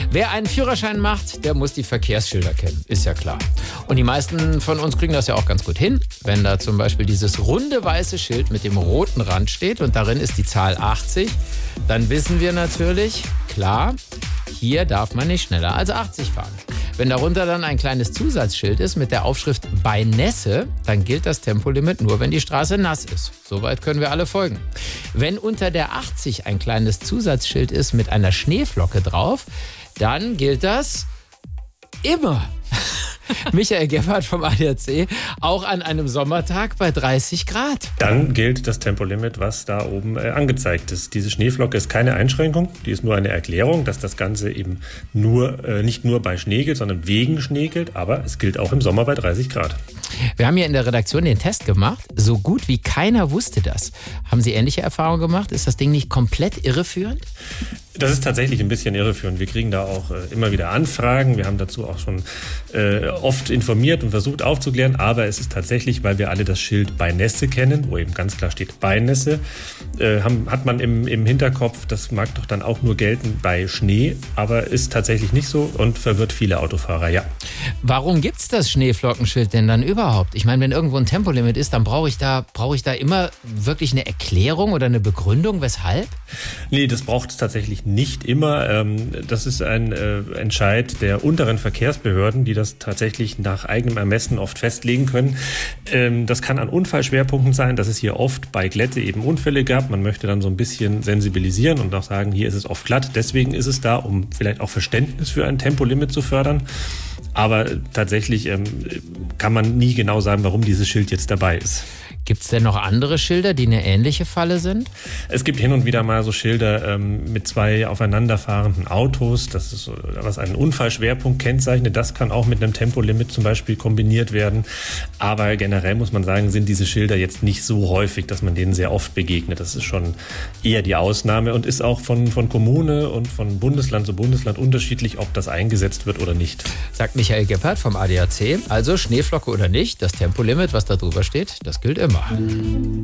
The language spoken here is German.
Wer einen Führerschein macht, der muss die Verkehrsschilder kennen, ist ja klar. Und die meisten von uns kriegen das ja auch ganz gut hin. Wenn da zum Beispiel dieses runde weiße Schild mit dem roten Rand steht und darin ist die Zahl 80, dann wissen wir natürlich, klar, hier darf man nicht schneller als 80 fahren. Wenn darunter dann ein kleines Zusatzschild ist mit der Aufschrift bei Nässe, dann gilt das Tempolimit nur, wenn die Straße nass ist. Soweit können wir alle folgen. Wenn unter der 80 ein kleines Zusatzschild ist mit einer Schneeflocke drauf, dann gilt das immer. Michael Gebhardt vom ADAC, auch an einem Sommertag bei 30 Grad. Dann gilt das Tempolimit, was da oben angezeigt ist. Diese Schneeflocke ist keine Einschränkung, die ist nur eine Erklärung, dass das Ganze eben nicht nur bei Schnee gilt, sondern wegen Schnee gilt, aber es gilt auch im Sommer bei 30 Grad. Wir haben hier in der Redaktion den Test gemacht. So gut wie keiner wusste das. Haben Sie ähnliche Erfahrungen gemacht? Ist das Ding nicht komplett irreführend? Das ist tatsächlich ein bisschen irreführend. Wir kriegen da auch immer wieder Anfragen. Wir haben dazu auch schon oft informiert und versucht aufzuklären. Aber es ist tatsächlich, weil wir alle das Schild bei Nässe kennen, wo eben ganz klar steht bei Nässe, hat man im Hinterkopf, das mag doch dann auch nur gelten bei Schnee, aber ist tatsächlich nicht so und verwirrt viele Autofahrer, ja. Warum gibt's das Schneeflockenschild denn dann überhaupt? Ich meine, wenn irgendwo ein Tempolimit ist, dann brauche ich da immer wirklich eine Erklärung oder eine Begründung, weshalb? Nee, das braucht es tatsächlich nicht immer. Das ist ein Entscheid der unteren Verkehrsbehörden, die das tatsächlich nach eigenem Ermessen oft festlegen können. Das kann an Unfallschwerpunkten sein, dass es hier oft bei Glätte eben Unfälle gab. Man möchte dann so ein bisschen sensibilisieren und auch sagen, hier ist es oft glatt. Deswegen ist es da, um vielleicht auch Verständnis für ein Tempolimit zu fördern. Aber tatsächlich kann man nie genau sagen, warum dieses Schild jetzt dabei ist. Gibt es denn noch andere Schilder, die eine ähnliche Falle sind? Es gibt hin und wieder mal so Schilder mit zwei aufeinanderfahrenden Autos. Das ist, was einen Unfallschwerpunkt kennzeichnet. Das kann auch mit einem Tempolimit zum Beispiel kombiniert werden. Aber generell muss man sagen, sind diese Schilder jetzt nicht so häufig, dass man denen sehr oft begegnet. Das ist schon eher die Ausnahme und ist auch von Kommune und von Bundesland zu Bundesland unterschiedlich, ob das eingesetzt wird oder nicht. Sagt Michael Gebhardt vom ADAC. Also Schneeflocke oder nicht, das Tempolimit, was da drüber steht, das gilt immer.